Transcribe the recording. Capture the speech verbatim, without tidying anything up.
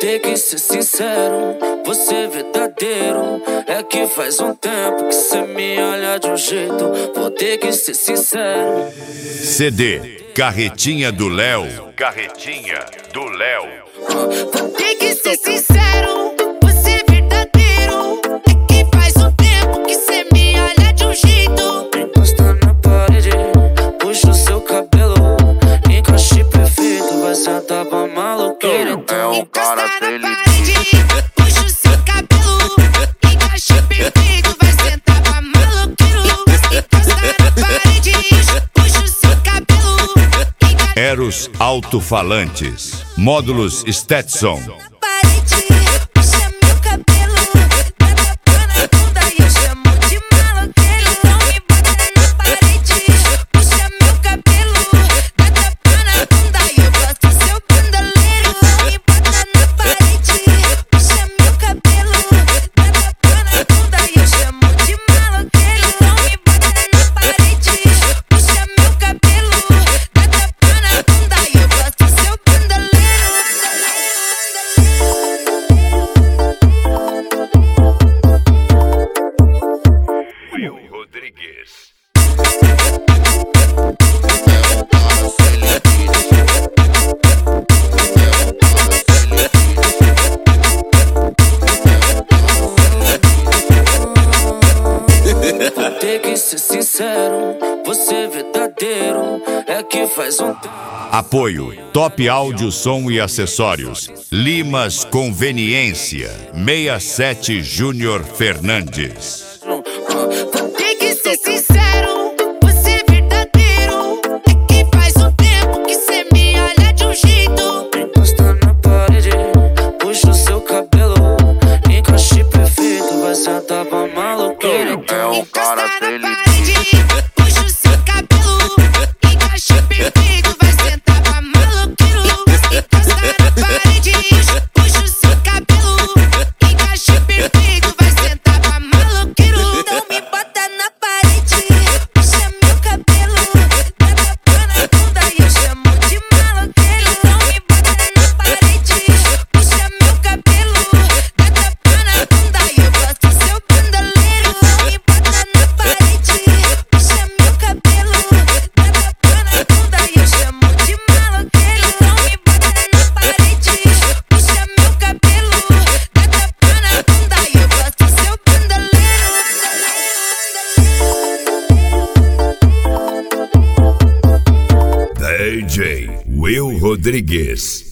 ter que ser sincero, você verdadeiro. É que faz um tempo que cê me olha de um jeito. Vou ter que ser sincero. C D Carretinha do Léo. Carretinha do Léo. Vou ter que ser sincero, você verdadeiro. É que faz um tempo que cê me olha de um jeito. Encosta na parede, puxa o seu cabelo, encaixe perfeito, vai sentar pra maloqueira. Então encosta na parede, puxa o seu cabelo, encaixe perfeito, vai sentar pra maloqueiro. Encosta na parede, puxa o seu cabelo. Eros Alto-Falantes. Módulos Stetson. Will Rodrigues. Vou ter que ser sincero, você verdadeiro. É que faz um tempo. Apoio Top Áudio, Som e Acessórios. Limas Conveniência. sessenta e sete Júnior Fernandes. Vou ter que ser sincero, você verdadeiro. É que faz um tempo que cê me olha de um jeito. Encosta na parede, puxa o seu cabelo, encaixe perfeito, vai sentar pra maloqueira. É um cara na parede, puxa o seu cabelo, encaixe perfeito, vai sentar pra maloqueiro. Encosta na parede, puxa o seu cabelo, encaixe perfeito, vai sentar pra maloqueiro. Não me bota na parede, puxa meu cabelo, dá tapa na bunda e eu chamo de maloqueiro. Não me bota na parede, puxa meu cabelo, dá tapa na bunda e eu gosto do seu bandaleiro. Não me bota na parede, puxa meu cabelo, dá tapa na bunda e eu chamo de maloqueiro. Não me bota na parede, puxa meu cabelo, dá tapa na bunda e eu gosto do seu bandaleiro. D J Will Rodrigues.